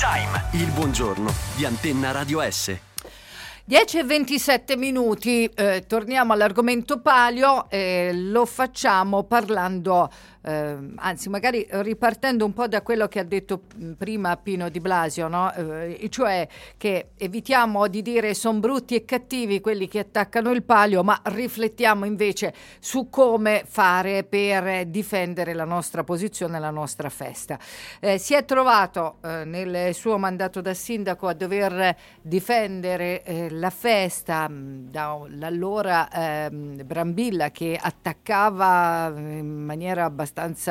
Time, il buongiorno di Antenna Radio S. 10:27, torniamo all'argomento palio, lo facciamo parlando, anzi magari ripartendo un po' da quello che ha detto prima Pino Di Blasio, no? Cioè che evitiamo di dire son brutti e cattivi quelli che attaccano il palio, ma riflettiamo invece su come fare per difendere la nostra posizione, la nostra festa. Si è trovato nel suo mandato da sindaco a dover difendere la festa dall'allora Brambilla, che attaccava in maniera abbastanza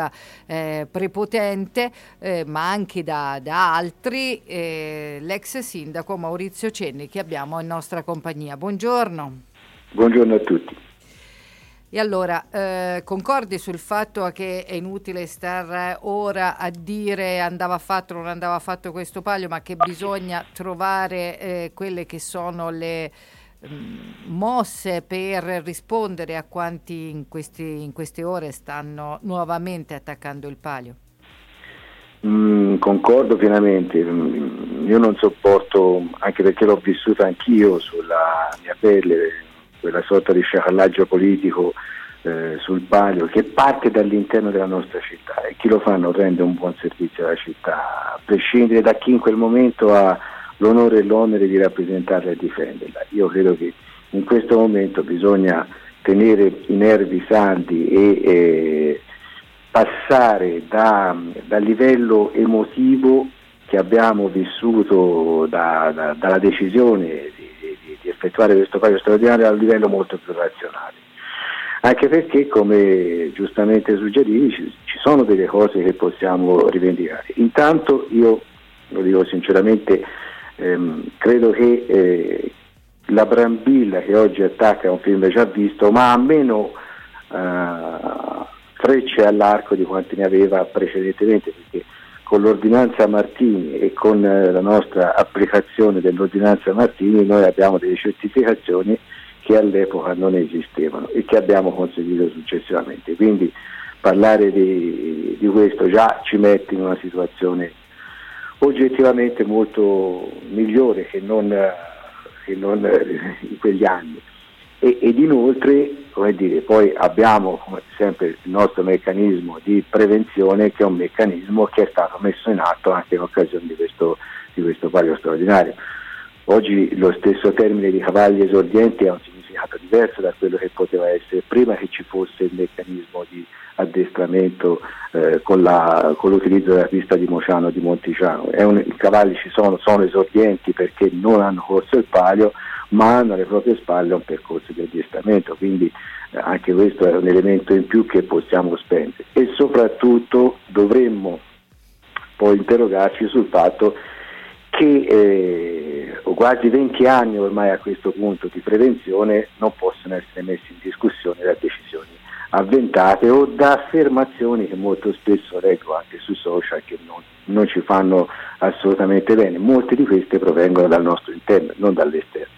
prepotente, ma anche da altri, l'ex sindaco Maurizio Cenni, che abbiamo in nostra compagnia. Buongiorno. Buongiorno a tutti. E allora, concordi sul fatto che è inutile star ora a dire andava fatto o non andava fatto questo palio, ma che bisogna trovare quelle che sono le mosse per rispondere a quanti in queste ore stanno nuovamente attaccando il palio? Concordo pienamente. Io non sopporto, anche perché l'ho vissuta anch'io sulla mia pelle, quella sorta di sciacallaggio politico sul palio che parte dall'interno della nostra città, e chi lo fa non rende un buon servizio alla città, a prescindere da chi in quel momento ha l'onore e l'onere di rappresentarla e difenderla. Io credo che in questo momento bisogna tenere i nervi saldi e passare dal livello emotivo che abbiamo vissuto dalla decisione di effettuare questo palio straordinario al livello molto più razionale, anche perché, come giustamente suggerivi, ci sono delle cose che possiamo rivendicare. Intanto io lo dico sinceramente, credo che la Brambilla che oggi attacca è un film già visto, ma ha meno frecce all'arco di quanti ne aveva precedentemente, perché con l'ordinanza Martini e con la nostra applicazione dell'ordinanza Martini noi abbiamo delle certificazioni che all'epoca non esistevano e che abbiamo conseguito successivamente. Quindi parlare di questo già ci mette in una situazione oggettivamente molto migliore che non in quegli anni. Ed inoltre, come dire, poi abbiamo come sempre il nostro meccanismo di prevenzione, che è un meccanismo che è stato messo in atto anche in occasione di questo palio straordinario. Oggi lo stesso termine di cavalli esordienti ha un significato diverso da quello che poteva essere prima che ci fosse il meccanismo di addestramento con l'utilizzo della pista di Mociano di Monticiano. I cavalli sono esordienti perché non hanno corso il palio, ma hanno alle proprie spalle un percorso di addestramento, quindi anche questo è un elemento in più che possiamo spendere. E soprattutto dovremmo poi interrogarci sul fatto che quasi 20 anni ormai a questo punto di prevenzione non possono essere messi in discussione da decisioni avventate o da affermazioni che molto spesso leggo anche sui social che non ci fanno assolutamente bene. Molte di queste provengono dal nostro interno, non dall'esterno.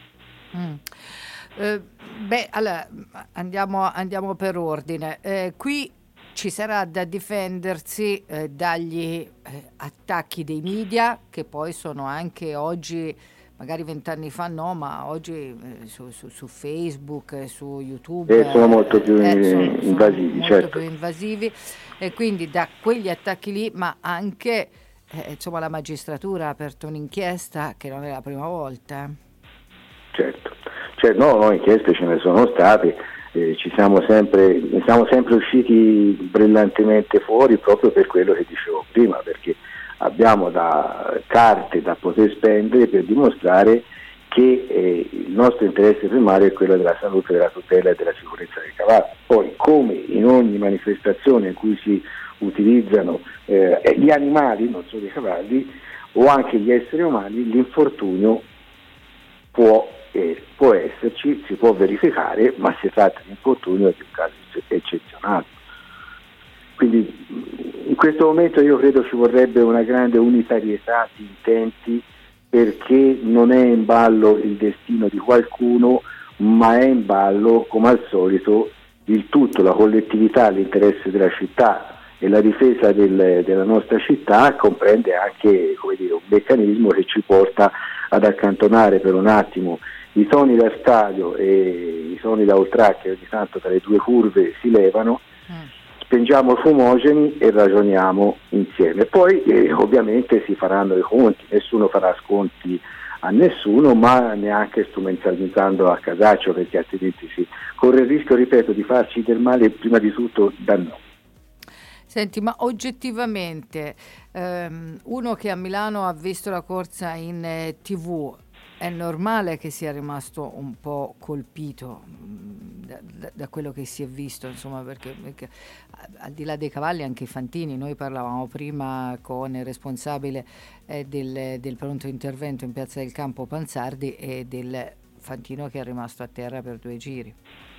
Allora andiamo per ordine. Qui ci sarà da difendersi dagli attacchi dei media, che poi sono anche oggi, magari 20 anni fa no, ma oggi su Facebook, su YouTube sono molto più invasivi, molto certo. più invasivi, e quindi da quegli attacchi lì, ma anche la magistratura ha aperto un'inchiesta che non è la prima volta. Certo, no, inchieste ce ne sono state, siamo sempre usciti brillantemente fuori proprio per quello che dicevo prima, perché abbiamo carte da poter spendere per dimostrare che il nostro interesse primario è quello della salute, della tutela e della sicurezza dei cavalli. Poi, come in ogni manifestazione in cui si utilizzano gli animali, non solo i cavalli, o anche gli esseri umani, l'infortunio può esserci, si può verificare, ma si tratta di infortunio di un caso eccezionale. Quindi in questo momento io credo ci vorrebbe una grande unitarietà di intenti, perché non è in ballo il destino di qualcuno, ma è in ballo, come al solito, il tutto, la collettività, l'interesse della città e la difesa della nostra città comprende anche, come dire, un meccanismo che ci porta ad accantonare per un attimo i toni da stadio e i toni da oltrack che ogni tanto tra le due curve si levano, spengiamo fumogeni e ragioniamo insieme. Poi ovviamente si faranno i conti, nessuno farà sconti a nessuno, ma neanche strumentalizzando a casaccio, perché altrimenti si corre il rischio, ripeto, di farci del male prima di tutto da noi. Senti, ma oggettivamente uno che a Milano ha visto la corsa in TV, è normale che sia rimasto un po' colpito da quello che si è visto, insomma, perché al di là dei cavalli anche i fantini, noi parlavamo prima con il responsabile del pronto intervento in Piazza del Campo Panzardi e del fantino che è rimasto a terra per 2 giri.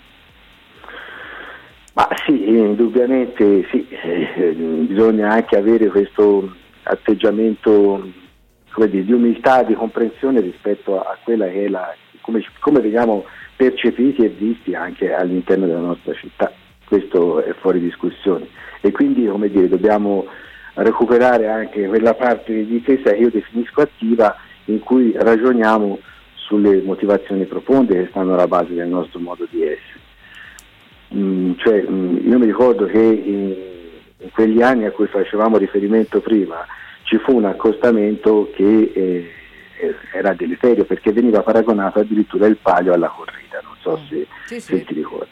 Ma sì, indubbiamente sì, bisogna anche avere questo atteggiamento, come dire, di umiltà, di comprensione rispetto a quella che è come veniamo percepiti e visti anche all'interno della nostra città. Questo è fuori discussione e quindi, come dire, dobbiamo recuperare anche quella parte di difesa che io definisco attiva, in cui ragioniamo sulle motivazioni profonde che stanno alla base del nostro modo di essere. Io mi ricordo che in quegli anni a cui facevamo riferimento prima ci fu un accostamento che era deleterio, perché veniva paragonato addirittura il palio alla corrida, non so se ti ricordi.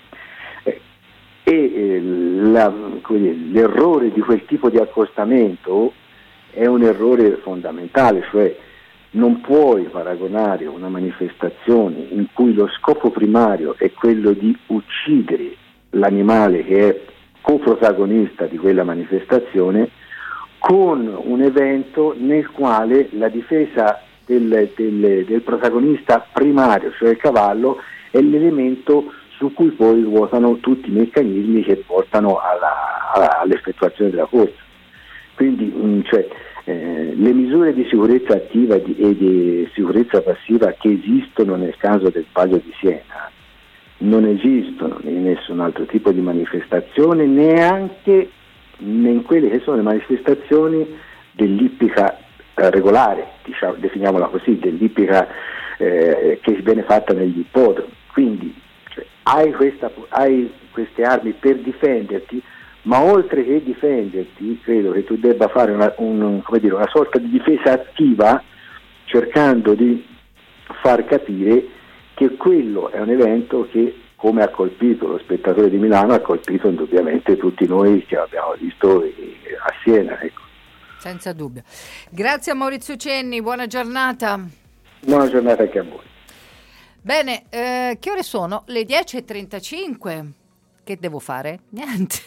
L'errore di quel tipo di accostamento è un errore fondamentale, cioè non puoi paragonare una manifestazione in cui lo scopo primario è quello di uccidere l'animale che è coprotagonista di quella manifestazione con un evento nel quale la difesa del protagonista primario, cioè il cavallo, è l'elemento su cui poi ruotano tutti i meccanismi che portano all'effettuazione della corsa. Quindi le misure di sicurezza attiva e di sicurezza passiva che esistono nel caso del Palio di Siena non esistono in nessun altro tipo di manifestazione, neanche in quelle che sono le manifestazioni dell'ippica regolare, diciamo, definiamola così, dell'ippica che viene fatta negli ippodromi. Quindi hai queste armi per difenderti, ma oltre che difenderti credo che tu debba fare una sorta di difesa attiva, cercando di far capire che quello è un evento che, come ha colpito lo spettatore di Milano, ha colpito indubbiamente tutti noi che abbiamo visto a Siena. Ecco. Senza dubbio. Grazie a Maurizio Cenni, buona giornata. Buona giornata anche a voi. Bene, che ore sono? Le 10:35. Che devo fare? Niente.